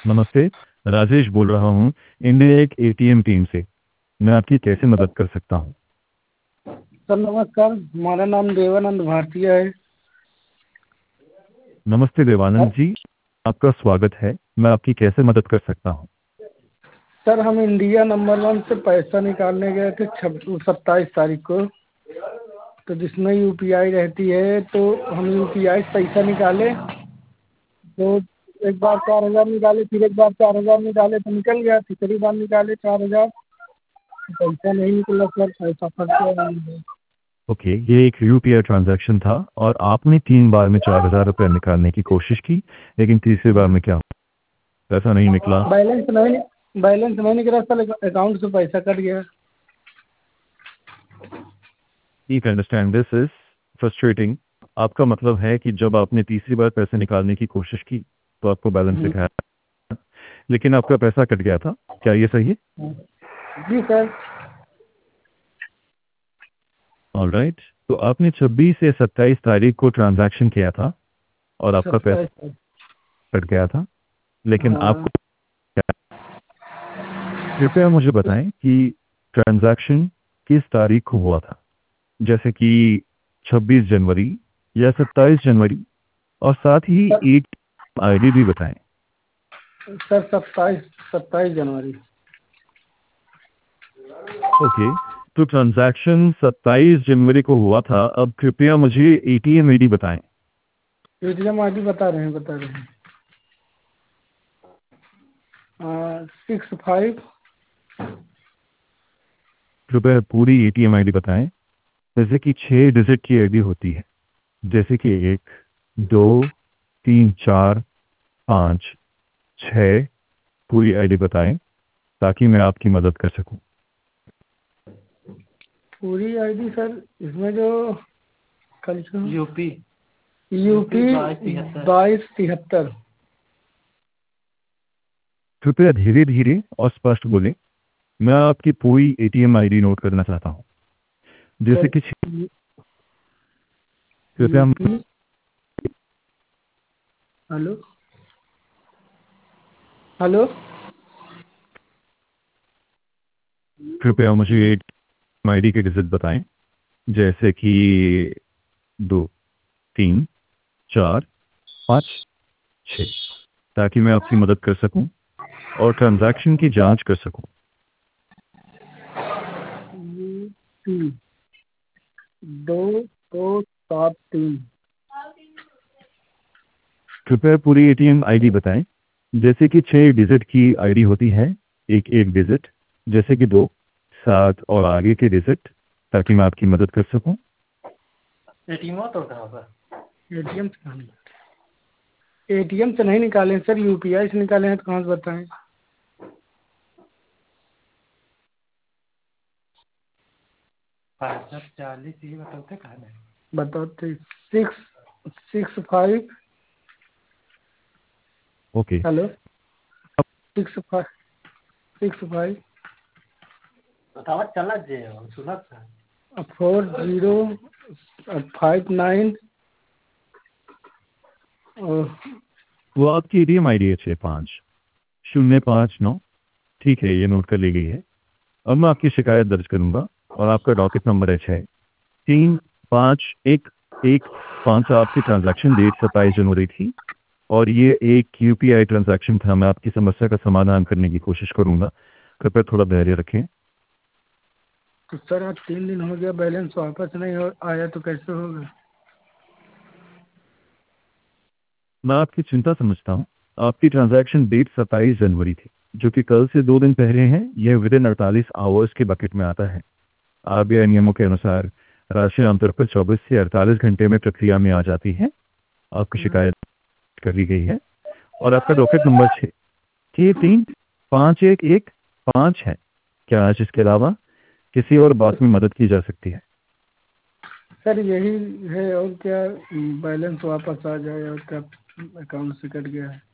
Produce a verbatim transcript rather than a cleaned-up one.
नमस्ते। राजेश बोल रहा हूँ, इंडिया एक एटीएम टीम से। मैं आपकी कैसे मदद कर सकता हूँ? सर नमस्कार, हमारा नाम देवानंद भारतीय है। नमस्ते देवानंद जी, आपका स्वागत है। मैं आपकी कैसे मदद कर सकता हूँ? सर हम इंडिया नंबर वन से पैसा निकालने गए थे सत्ताईस तारीख को, तो जिसमें यूपीआई रहती है, तो हम यूपीआई से पैसा निकाले, तो एक बार चार हज़ार निकाले, फिर एक बार चार हज़ार निकाले तो निकल गया, तीसरी बार निकाले चार हज़ार, पैसा नहीं निकला सर, पैसा फंस गया। ओके, ये एक यूपीआई ट्रांजैक्शन था और आपने तीन बार में चार हजार रुपये निकालने की कोशिश की, लेकिन तीसरी बार में क्या हुआ? पैसा नहीं निकला। बैलेंस नहीं बैलेंस नहीं निकला सर, अकाउंट से पैसा कट गया। You can understand this is frustrating. आपका मतलब है कि जब आपने तीसरी बार पैसे निकालने की कोशिश की तो आपको बैलेंस दिखाया, लेकिन आपका पैसा कट गया था, क्या ये सही है? जी सर। ऑलराइट, तो आपने छब्बीस से सत्ताईस तारीख को ट्रांजैक्शन किया था और आपका पैसा सत्ताईस। कट गया था, लेकिन हाँ आपको कृपया मुझे बताएं कि ट्रांजैक्शन किस तारीख को हुआ था, जैसे कि छब्बीस जनवरी या सत्ताईस जनवरी, और साथ ही एक आईडी भी बताएं। सर सत्ताईस सत्ताईस जनवरी। ओके, तो ट्रांजैक्शन सत्ताईस जनवरी को हुआ था। अब कृपया मुझे एटीएम आईडी बताएं। एटीएम आई डी बता रहे हैं बता रहे हैं सिक्स फाइव। कृपया पूरी एटीएम आईडी बताएं, जैसे कि छः डिजिट की आईडी होती है, जैसे कि एक, दो, तीन, चार, पाँच, छः। पूरी आईडी बताएं ताकि मैं आपकी मदद कर सकूं। पूरी आईडी सर, इसमें जो कल यूपी यूपी बाईस तिहत्तर। कृपया धीरे धीरे और स्पष्ट बोलें। मैं आपकी पूरी एटीएम आईडी नोट करना चाहता हूं, जैसे कि कृपया हम हेलो हेलो कृपया मुझे एटीएम आईडी के डिजिट बताएं, जैसे कि दो, तीन, चार, पाँच, छः, ताकि मैं आपकी मदद कर सकूं और ट्रांजैक्शन की जांच कर सकूं। तीन दो दो सात तीन। कृपया पूरी एटीएम आईडी बताएं, जैसे कि छः डिजिट की आईडी होती है, एक एक डिजिट, जैसे कि दो, सात और आगे के डिजिट, ताकि मैं आपकी मदद कर सकूं। एटीएम तो कहाँ पर? एटीएम से कहाँ निकाले? एटीएम से नहीं निकाले सर, यूपीआई से निकाले हैं, तो कहाँ से बताएं? पाँच चालीस ये बताते कहाँ है? बताते six six five. Okay, hello six five six five बतावा चला जे सुना था। Four zero five nine. वो आपकी एटीएम आईडी है छः पाँच शून्य पाँच नौ। ठीक है, ये नोट कर ली गई है। अब मैं आपकी शिकायत दर्ज करूंगा और आपका डॉकेट नंबर है छः तीन पाँच एक एक पाँच। आपकी ट्रांजैक्शन डेट सत्ताईस जनवरी थी और ये एक यूपीआई ट्रांजैक्शन था। मैं आपकी समस्या का समाधान करने की कोशिश करूंगा, कृपया थोड़ा धैर्य रखें। तो सर आज तीन दिन हो गया, बैलेंस वापस नहीं हो आया, तो कैसे होगा? मैं आपकी चिंता समझता हूँ। आपकी ट्रांजैक्शन डेट सत्ताईस जनवरी थी, जो कि कल से दो दिन पहले है। यह विद इन अड़तालीस आवर्स के बकेट में आता है। आरबीआई नियमों के अनुसार राशि आमतौर पर चौबीस से अड़तालीस घंटे में प्रक्रिया में आ जाती है। आपकी शिकायत कर ली गई है और आपका डॉकेट नंबर छः छः तीन पाँच एक एक पाँच है। क्या आज इसके अलावा किसी और बात में मदद की जा सकती है? सर यही है, और क्या? बैलेंस वापस आ जाए, और क्या? अकाउंट से कट गया है।